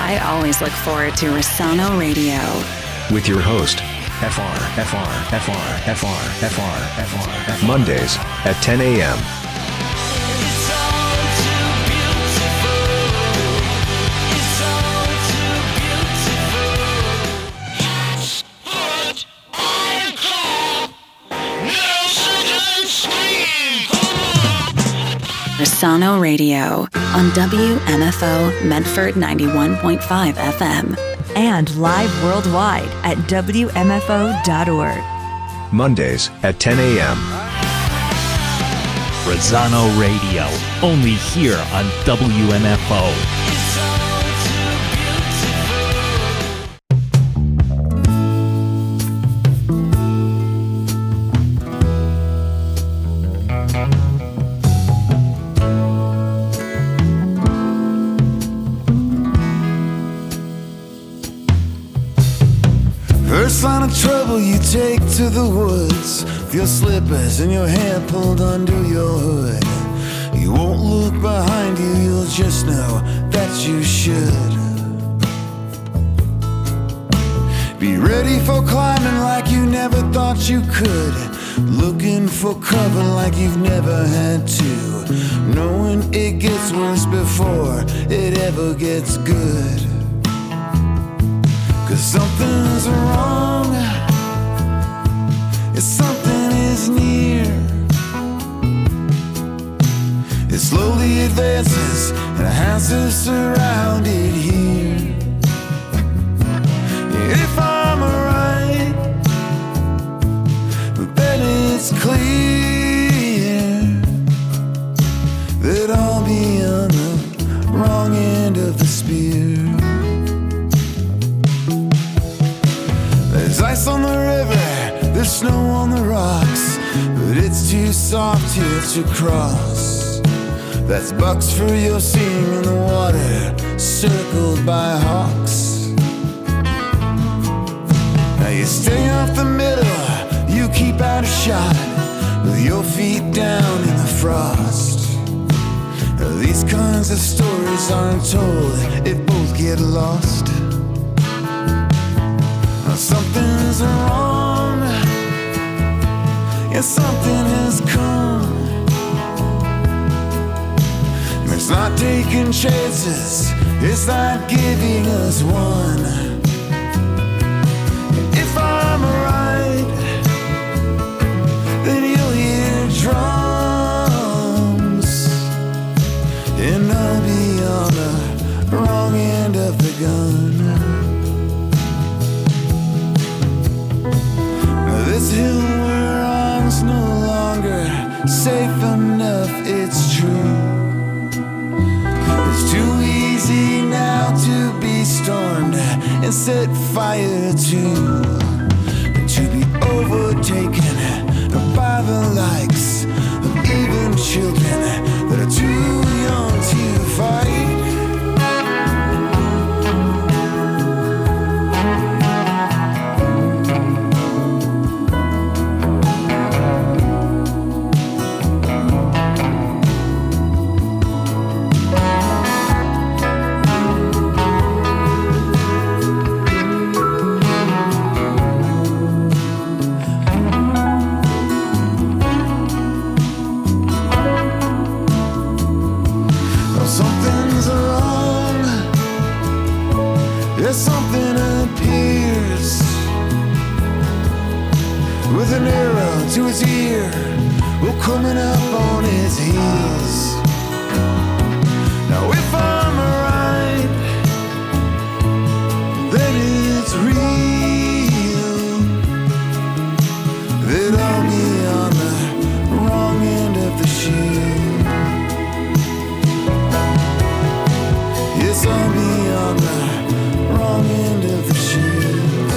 I always look forward to Rosano Radio. With your host, Mondays at 10 a.m. Rosano Radio on WMFO Medford 91.5 FM. And live worldwide at WMFO.org. Mondays at 10 a.m. Rosano Radio, only here on WMFO. First sign of trouble you take to the woods, with your slippers and your hair pulled under your hood. You won't look behind you, you'll just know that you should. Be ready for climbing like you never thought you could, looking for cover like you've never had to, knowing it gets worse before it ever gets good. 'Cause something's wrong, if something is near, it slowly advances and has us surrounded here. If I'm right, then it's clear that I'll be on the wrong end of the spear. There's ice on the river, there's snow on the rocks, but it's too soft here to cross. That's bucks for your seeing in the water, circled by hawks. Now you stay off the middle, you keep out of shot, with your feet down in the frost. Now these kinds of stories aren't told if both get lost. Something's wrong, yeah, something has come. It's not taking chances, it's not giving us one. If I'm right, then you'll hear drums, and I'll be on the wrong end of the gun. This hill we're on's no longer safe enough, it's true. It's too easy now to be stormed and set fire to be overtaken by the likes of even children that are too young to fight. Something appears with an arrow to its ear, well, coming up on its heels. Now if I'm right, then it's real that I'll be on the wrong end of the shield. Yes, I'll be on the wrong end of the shield,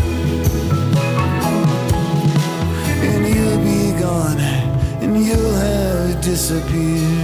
and you'll be gone, and you'll have disappeared.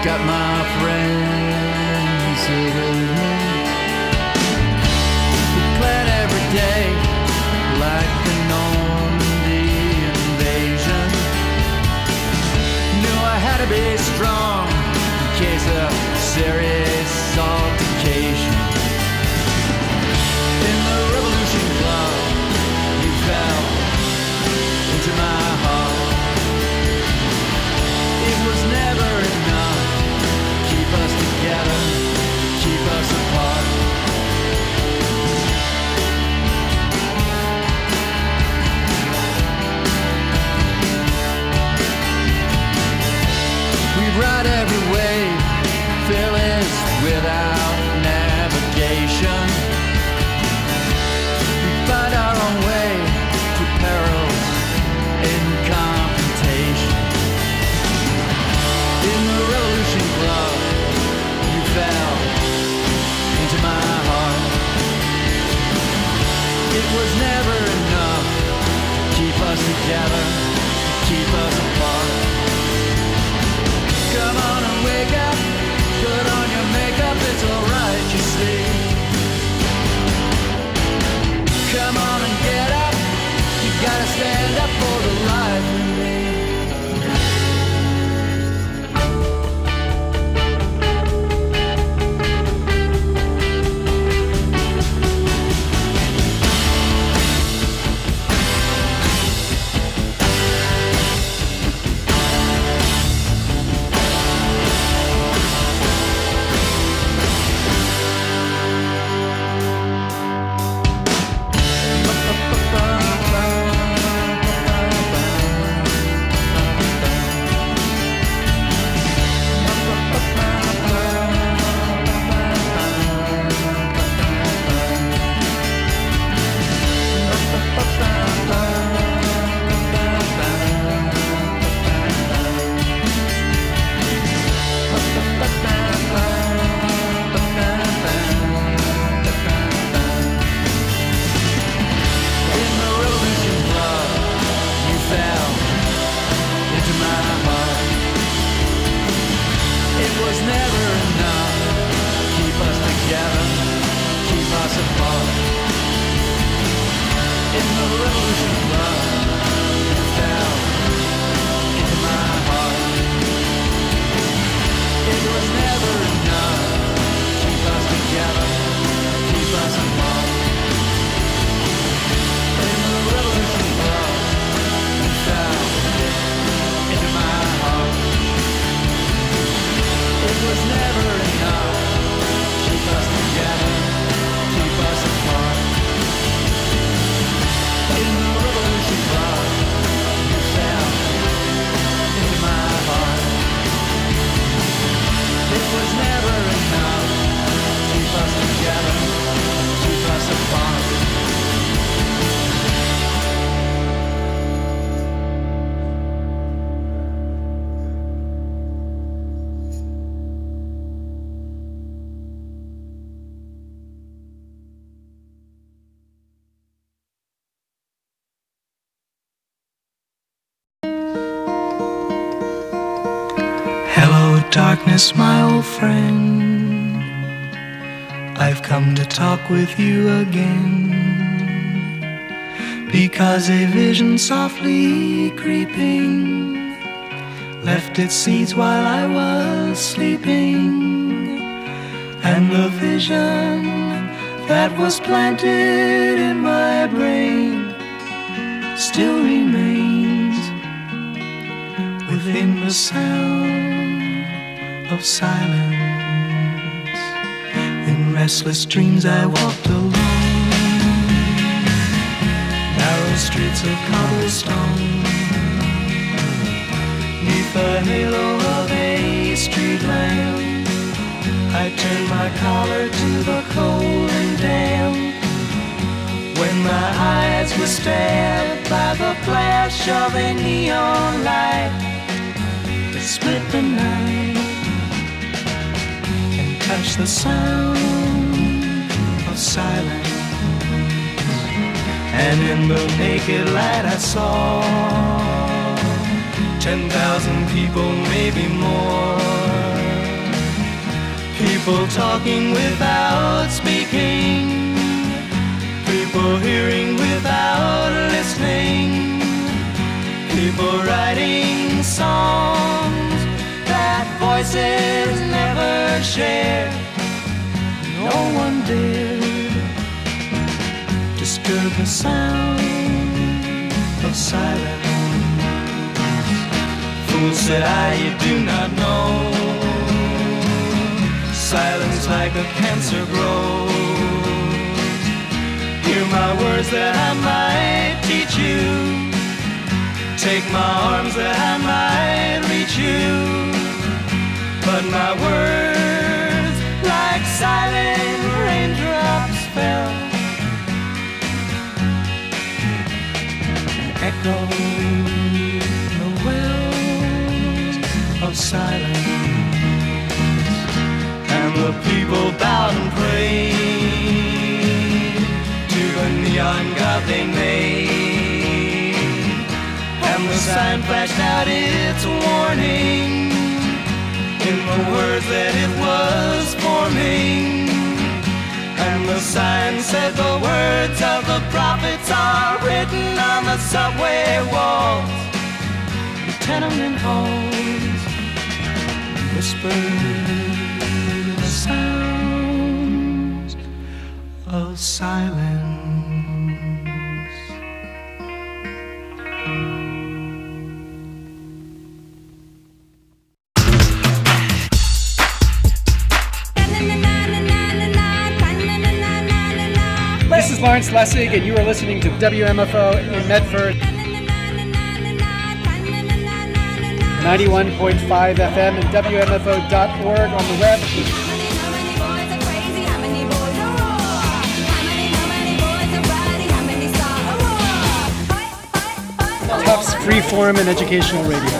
got my friends here with me. We plan every day like the Normandy invasion. Knew I had to be strong in case of serious altercation. In the Revolution Club, you fell into my heart. It was never enough to keep us together, keep us apart. We'd ride every wave, fearless without navigation. We'd find our own way to perils in confrontation. In the Revolution Club, you fell into my heart. It was never enough to keep us together, to keep us apart. Come on and wake up, put on your makeup, it's alright, you see. Come on and get up, you gotta stand up for the life in me. Darkness, my old friend, I've come to talk with you again, because a vision softly creeping left its seeds while I was sleeping, and the vision that was planted in my brain still remains within the sound of silence. In restless dreams I walked alone, narrow streets of cobblestone, neath the halo of a street lamp. I turned my collar to the cold and damp, when my eyes were stabbed by the flash of a neon light that split the night, touch the sound of silence. And in the naked light I saw 10,000 people, maybe more, People talking without speaking, people hearing without listening, people writing songs that voices never share. No one dared disturb the sound of silence. Fool said you do not know. Silence like a cancer grows. Hear my words that I might teach you. Take my arms that I might reach you. But my words, like silent raindrops, fell, echoing the wells of silence. And the people bowed and prayed to the neon god they made. And the sign flashed out its warning in the words that it was forming. And the sign said the words of the prophets are written on the subway walls, the tenement halls, whispered sounds of silence. This is Lawrence Lessig, and you are listening to WMFO in Medford. 91.5 FM and WMFO.org on the web. Tufts Freeform and Educational Radio.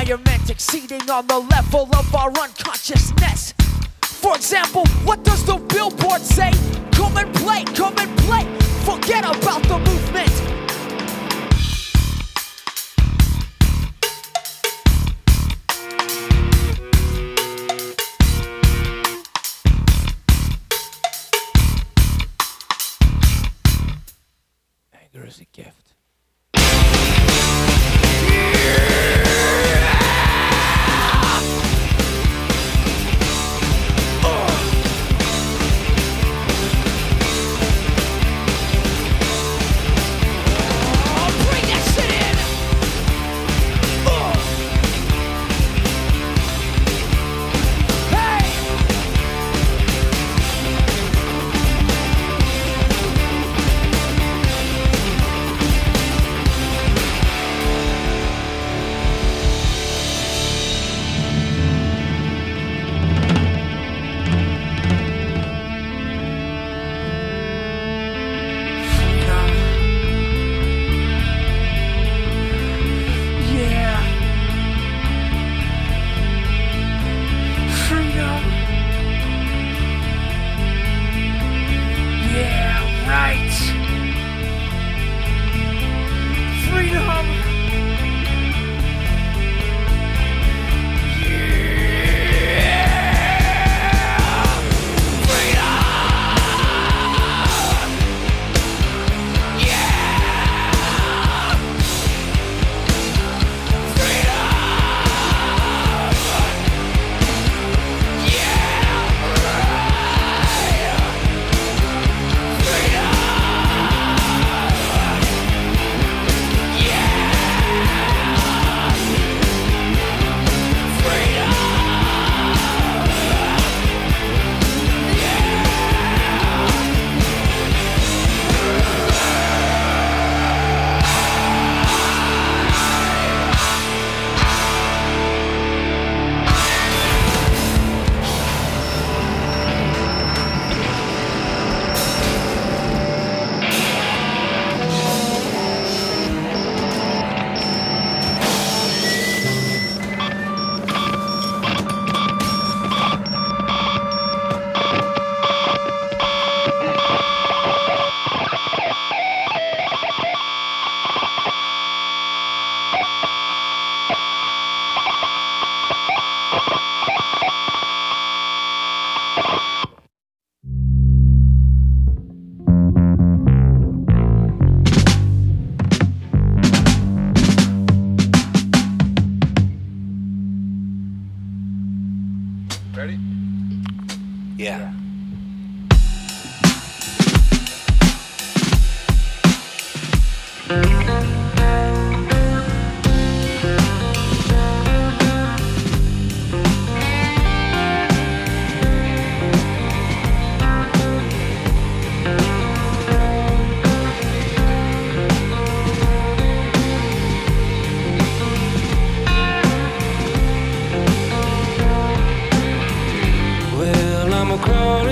environment exceeding on the level of our unconsciousness. For example, what does the billboard say? Come and play, forget about the movement. Anger is a gift. Ready? Yeah. Well, I'm a crawling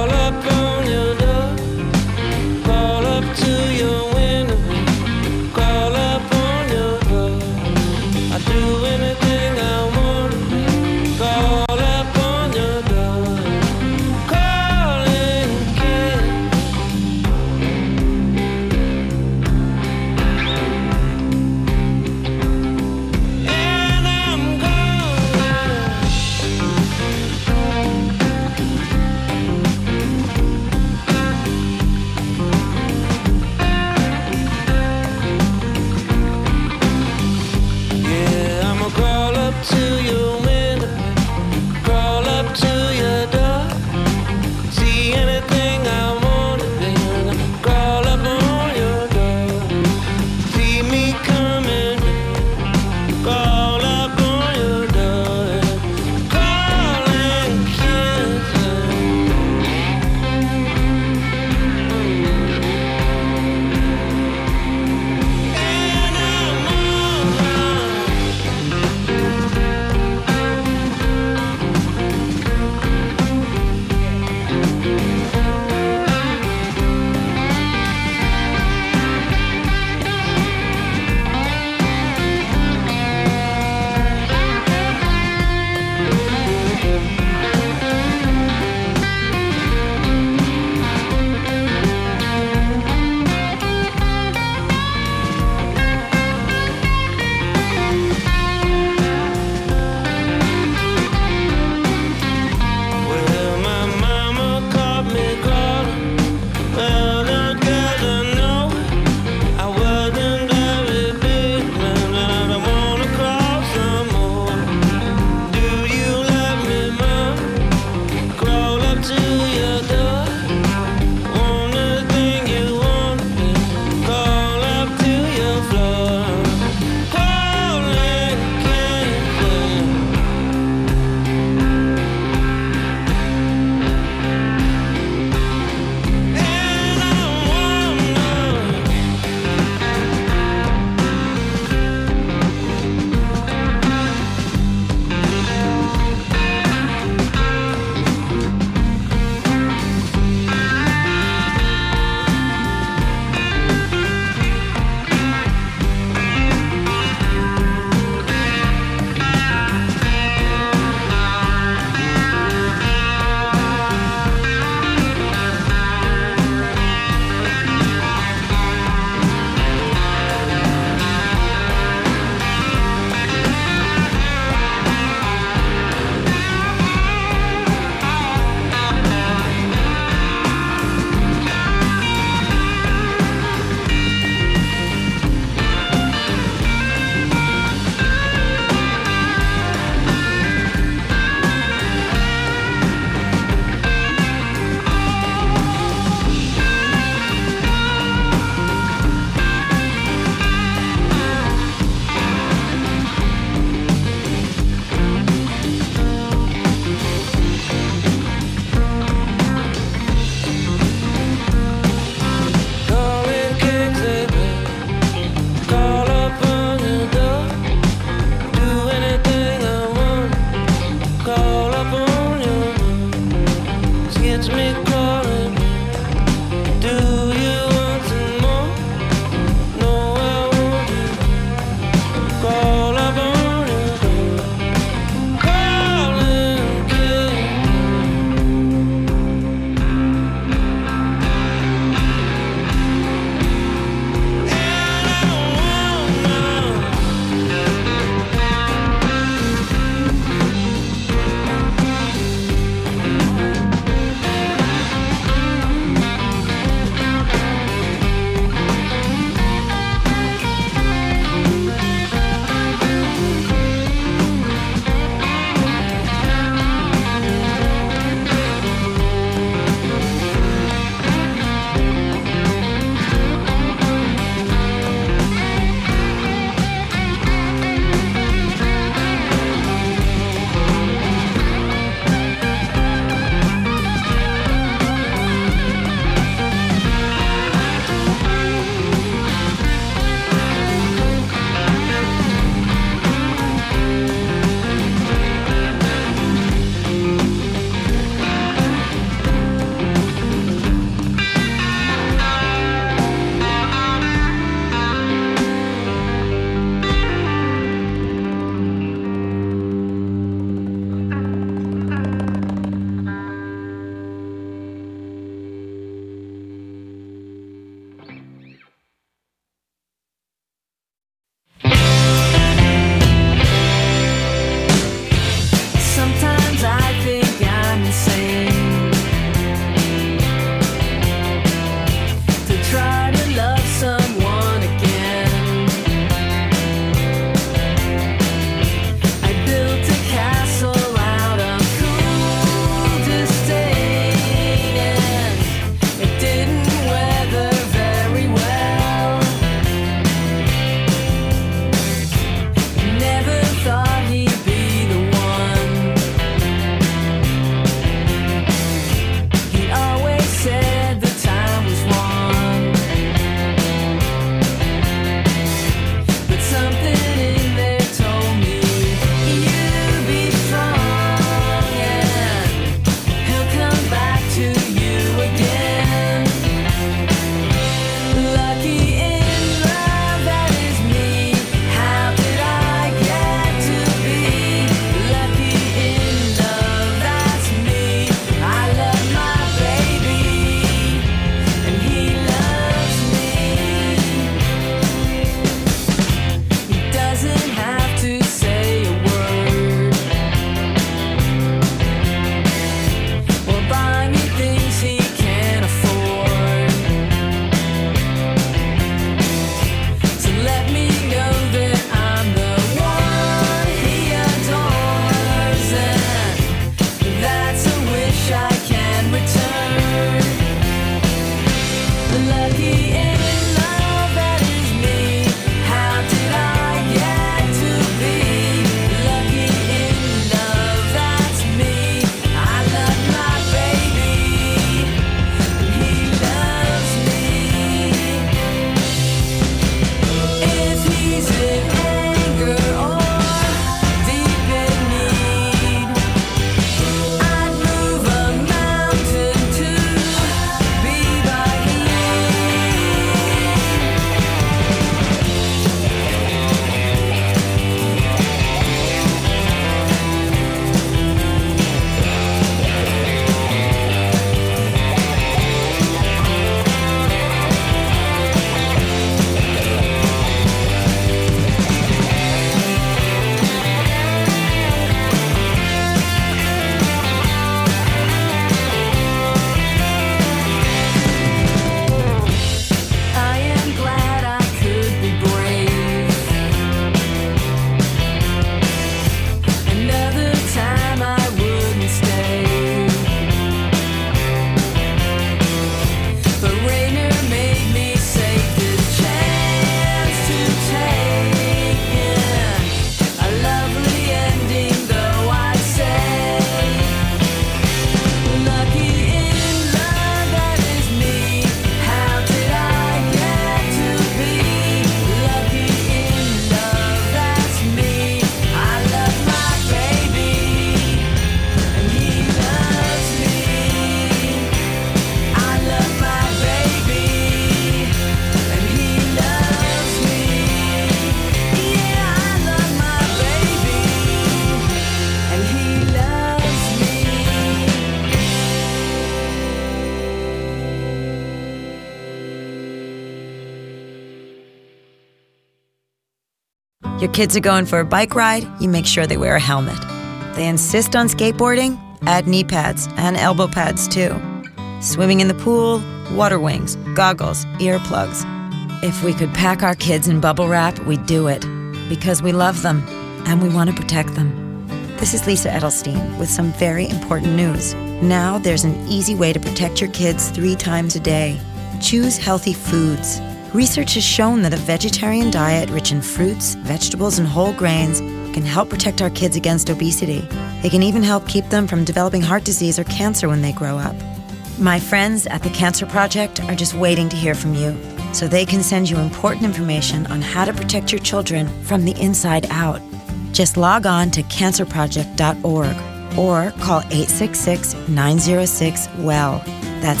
Your kids are going for a bike ride, you make sure they wear a helmet. They insist on skateboarding, add knee pads and elbow pads too. Swimming in the pool, water wings, goggles, earplugs. If we could pack our kids in bubble wrap, we'd do it. Because we love them and we want to protect them. This is Lisa Edelstein with some very important news. Now there's an easy way to protect your kids 3 times a day. Choose healthy foods. Research has shown that a vegetarian diet rich in fruits, vegetables, and whole grains can help protect our kids against obesity. It can even help keep them from developing heart disease or cancer when they grow up. My friends at the Cancer Project are just waiting to hear from you, so they can send you important information on how to protect your children from the inside out. Just log on to cancerproject.org or call 866-906-WELL. That's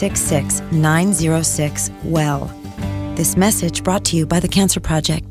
866-906-WELL. This message brought to you by the Cancer Project.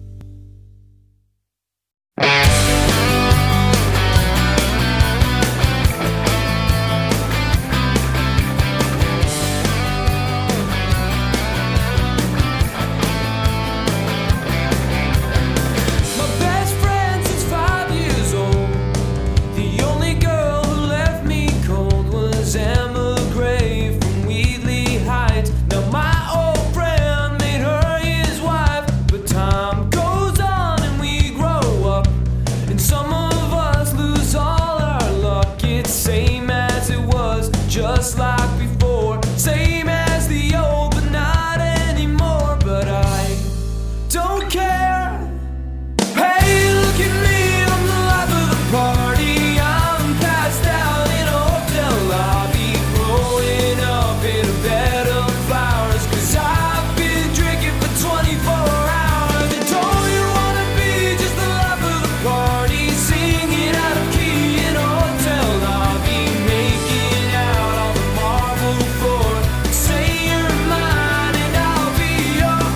Just like before, same as the old, but not anymore. But I don't care. Hey, look at me, I'm the life of the party. I'm passed out in a hotel lobby, growing up in a bed of flowers. 'Cause I've been drinking for 24 hours. And don't you wanna be just the life of the party, singing out of key in a hotel lobby, making out on the marble floor. Say you're mine and I'll be yours.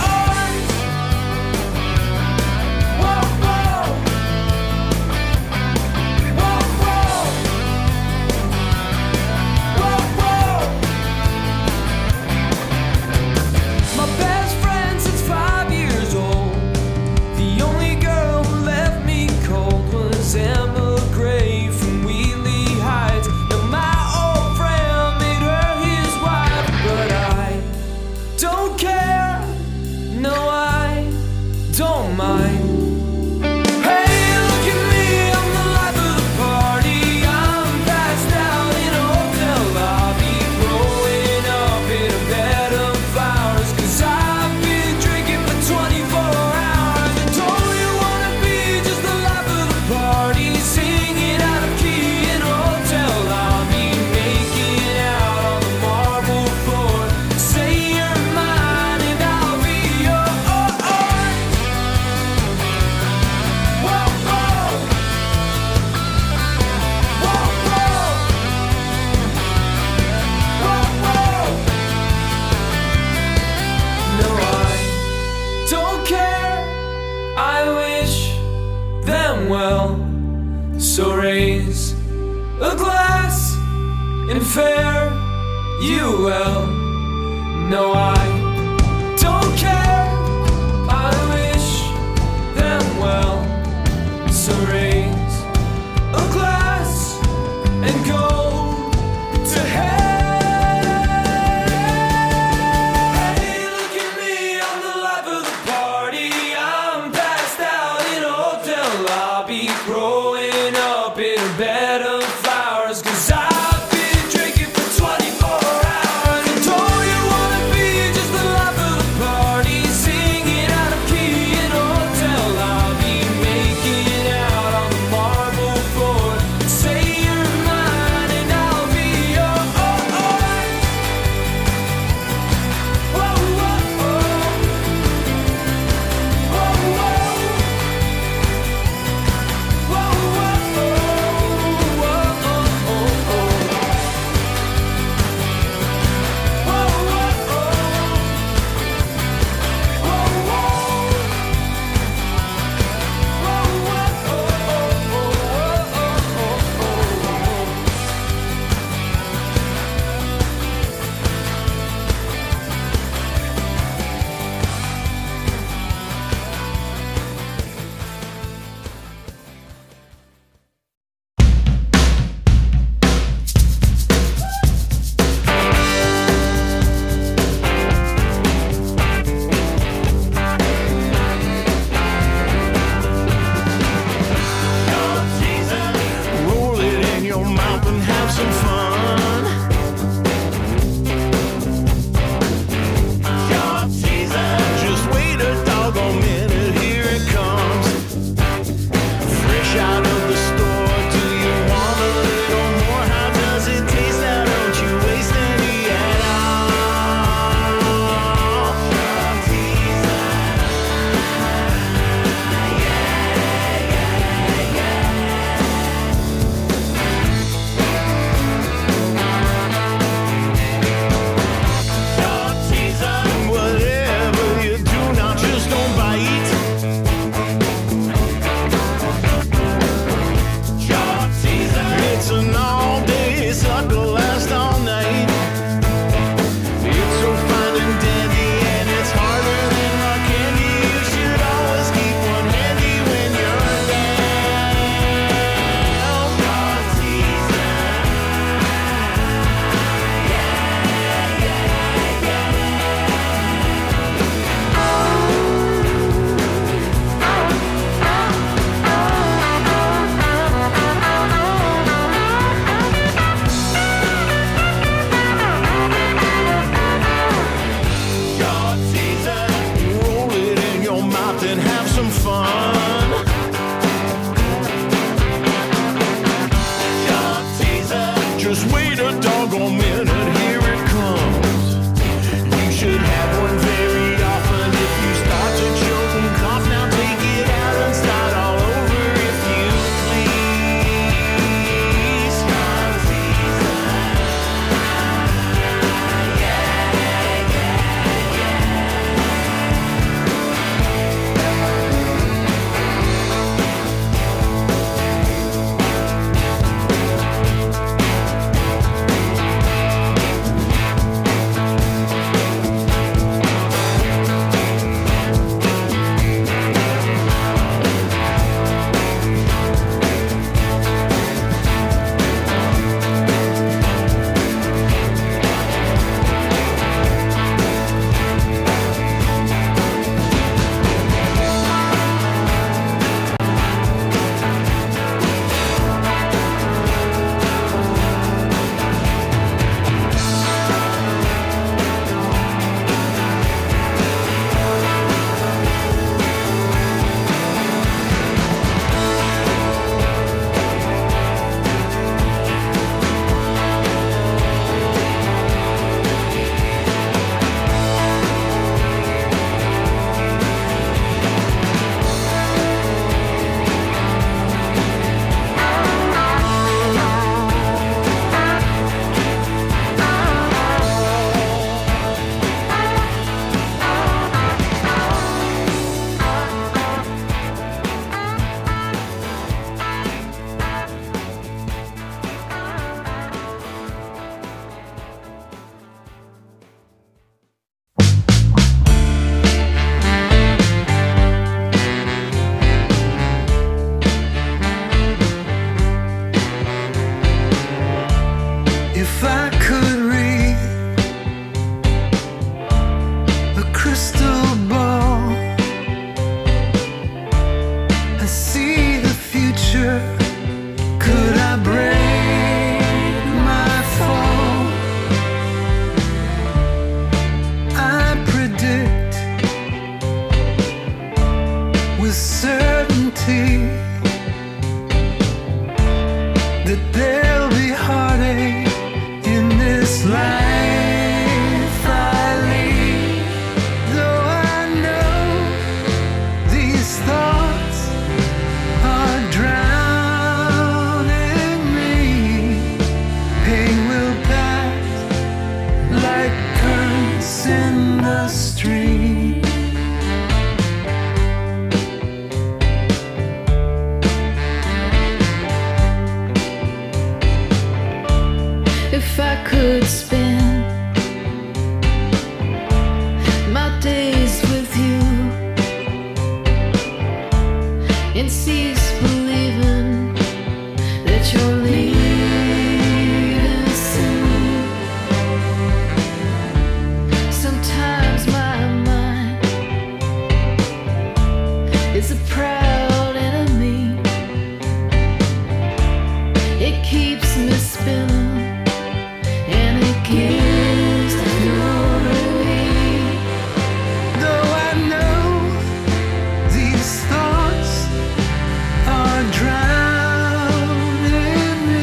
Whoa, whoa. Whoa, whoa. Whoa, whoa. My best friend since 5 years old. The only girl who left me cold was Emma Gray from Wheatley Heights. Now my old friend made her his wife, but I don't care. No, I don't mind. Hey, look at me, I'm the life of the party. I'm passed out in a hotel lobby, growing up in a bed of flowers. 'Cause I've been drinking for 24 hours. And don't you wanna be just the life of the party, singing out of key in a hotel lobby, making out on the marble floor. Say you're mine and I'll be yours. Whoa, whoa. Whoa, whoa. Whoa, whoa. No, I don't care. I wish them well. So raise a glass and fare you well. No, I don't care. I wish them well. So raise a glass and go to hell. Hey, look at me, I'm the life of the party. I'm passed out in a hotel lobby, growing up in a bed of flowers. 'Cause I've been drinking for 24 hours. And don't you wanna be just the stopped and have some fun. Sharp teaser. Just wait a doggone minute, here it comes. You should have one very often if you start to choke and cough. Now take it out and start all over if you please. Sharp teaser. If I could read a crystal ball and see the future, could I break my fall? I predict with certainty that there'll be heartache in this life I lead. Though I know these thoughts are drowning me, pain will pass like currents in the stream. If I could spend my days with you and cease believing that you're leaving soon. Sometimes my mind is a proud enemy. It keeps me spinning. Gives no relief. Though I know these thoughts are drowning me,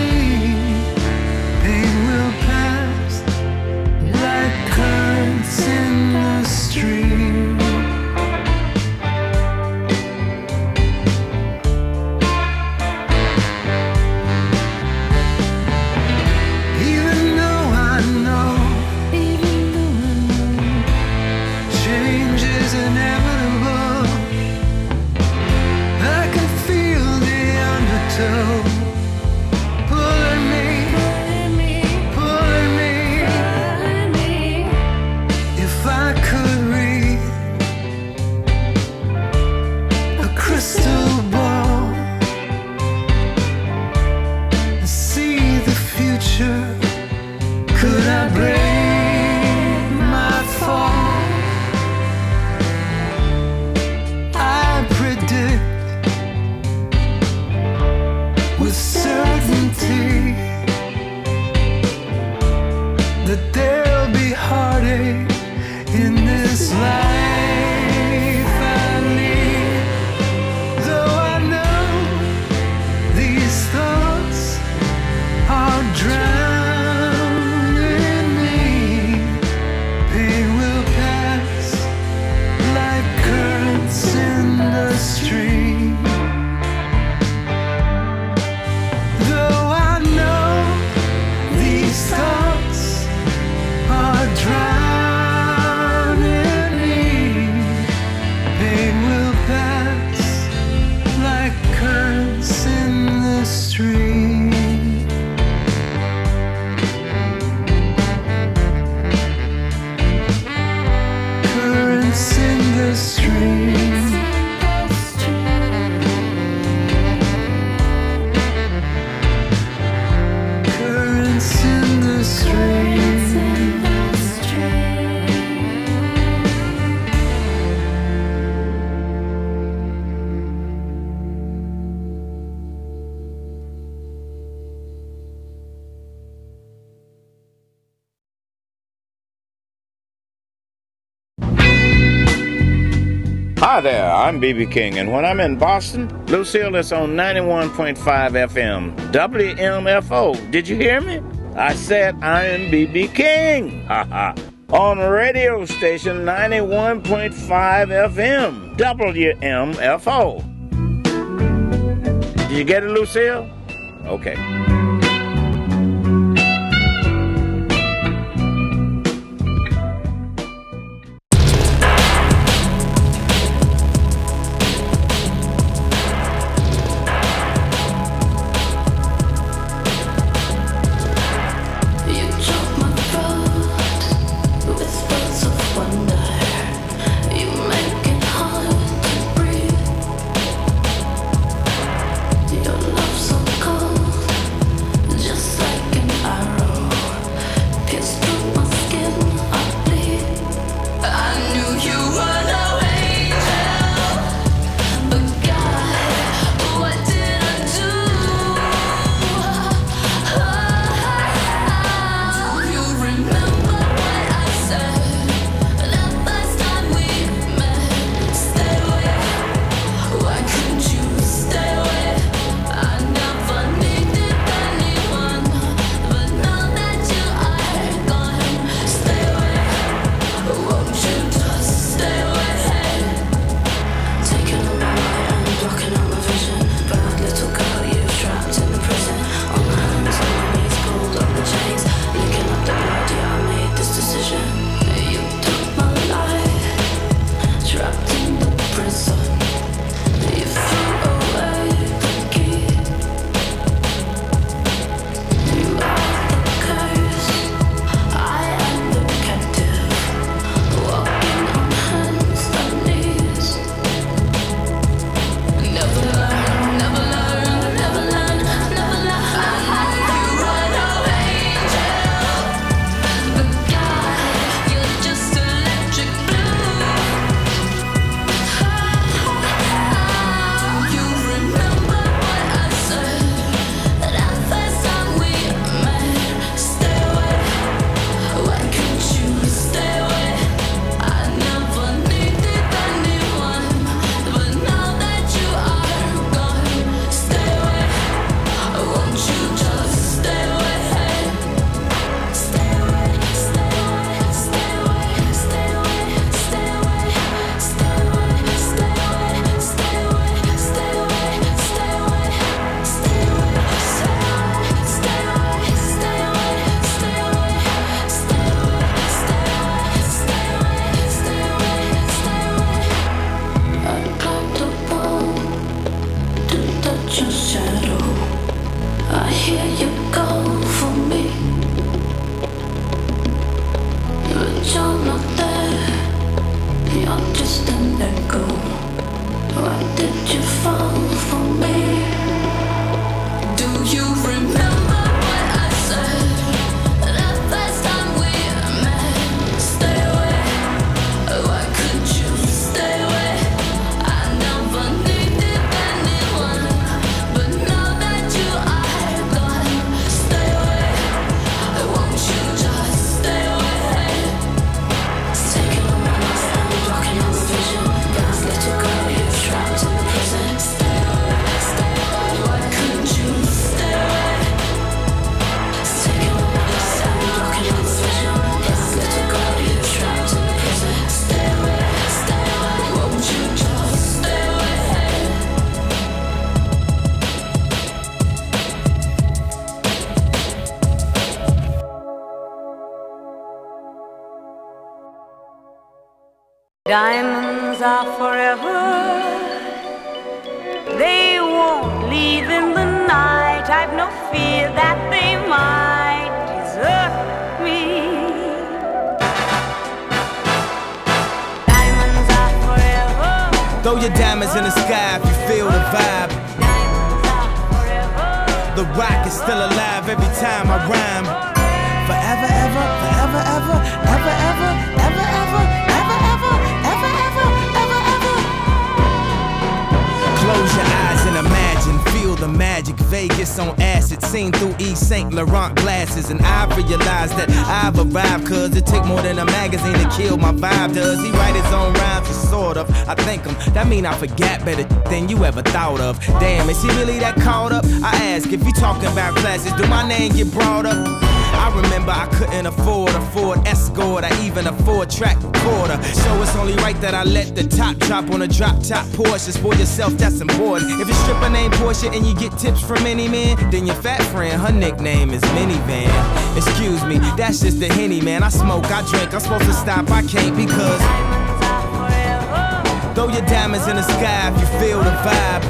stream. Currents in the stream. Currents in the stream. Hi there, I'm B.B. King, and when I'm in Boston, Lucille is on 91.5 FM, WMFO. Did you hear me? I said I am B.B. King. Haha. On radio station 91.5 FM, WMFO. Did you get it, Lucille? Okay. Diamonds are forever. They won't leave in the night. no fear that they might desert me. Diamonds are forever. Throw your diamonds in the sky if you feel the vibe. The rock is still alive every time I rhyme. Forever, ever, forever, ever, ever, ever, ever, ever, ever, ever, ever, ever, ever, ever. Close your eyes and imagine, feel the magic. Vegas on acid, seen through Yves Saint Laurent glasses. And I realized that I've arrived, cause it take more than a magazine to kill my vibe. Does he write his own rhymes? Sort of. I thank him. That mean I forgot better than you ever thought of. Damn, is he really that caught up? I ask, if you talking about classes, do my name get brought up? I remember I couldn't afford a Ford Escort or even a 4-track recorder. So it's only right that I let the top drop on a drop-top Porsche. For yourself, that's important. If your stripper named Portia and you get tips from any man, then your fat friend, her nickname is Minivan. Excuse me, that's just the Henny, man. I smoke, I drink, I'm supposed to stop, I can't because throw your diamonds in the sky if you feel the vibe.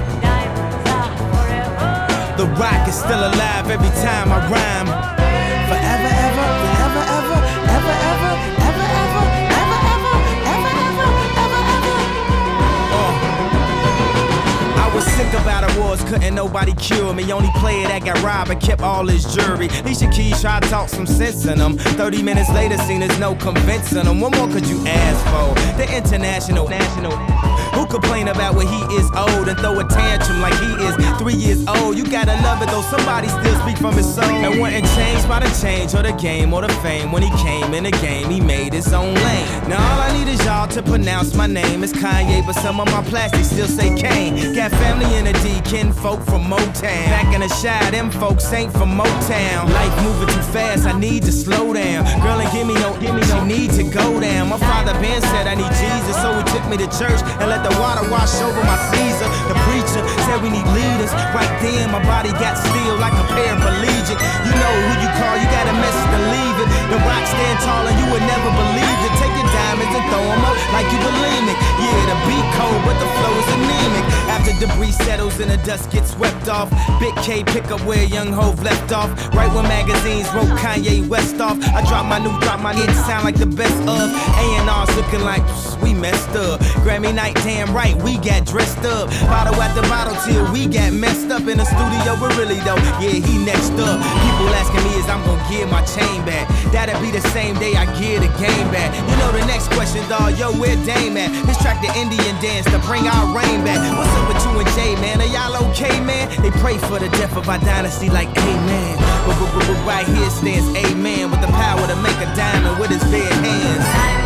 The rock is still alive every time I rhyme. Forever, ever, forever, ever, ever, ever, ever, ever, ever, ever, ever, ever, ever, ever. I was sick about awards, couldn't nobody cure me. Only player that got robbed and kept all his jewelry. Alicia Keys tried to talk some sense in them. 30 minutes later, seen there's no convincing them. What more could you ask for? The international, national. Who complain about when he is old and throw a tantrum like he is 3 years old? You gotta love it though, somebody still speak from his soul. And wasn't changed by the change or the game or the fame. When he came in the game, he made his own lane. Now all I need is y'all to pronounce my name. It's Kanye, but some of my plastics still say Kane. Got family in the D, kin folk from Motown. Back in the Shy, them folks ain't from Motown. Life moving too fast, I need to slow down. Girl, and give me no, she need to go down. My father Ben said I need Jesus, so he took me to church and let the water wash over my Caesar. The preacher said we need leaders. Right then, my body got still like a paraplegic. You know who you call, you got a message to leave it. The rock stand tall and you would never believe it. Take your diamonds and throw them up like you bulimic. Yeah, the beat cold, but the flow is anemic. After debris settles and the dust gets swept off, Big K pick up where Young Hov left off. Right when magazines wrote Kanye West off, I drop my new, it sound like the best of. A&R's looking like we messed up. Grammy night, damn right, we got dressed up. Bottle after bottle till we got messed up in the studio, but really though, yeah, he next up. People asking me is I'm gonna give my chain back. That'll be the same day I give the game back. You know the next question, dawg, yo, where Dame at? This track the Indian dance to bring our rain back. What's up with you and Jay, man? Are y'all okay, man? They pray for the death of our dynasty like amen. But right here stands amen with the power to make a diamond with his bare hands.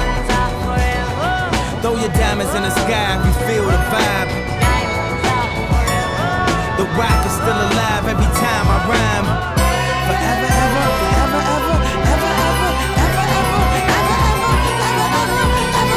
Throw your diamonds in the sky if you feel the vibe. The rock is still alive every time I rhyme. Forever, ever, forever, ever, ever, ever, ever, ever, ever, ever, ever, ever,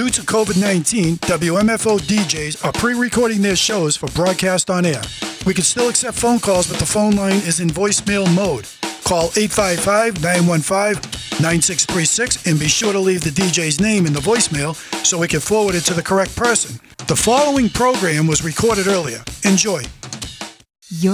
Due to COVID-19, WMFO DJs are pre-recording their shows for broadcast on air. We can still accept phone calls, but the phone line is in voicemail mode. Call 855-915-9636 and be sure to leave the DJ's name in the voicemail so we can forward it to the correct person. The following program was recorded earlier. Enjoy.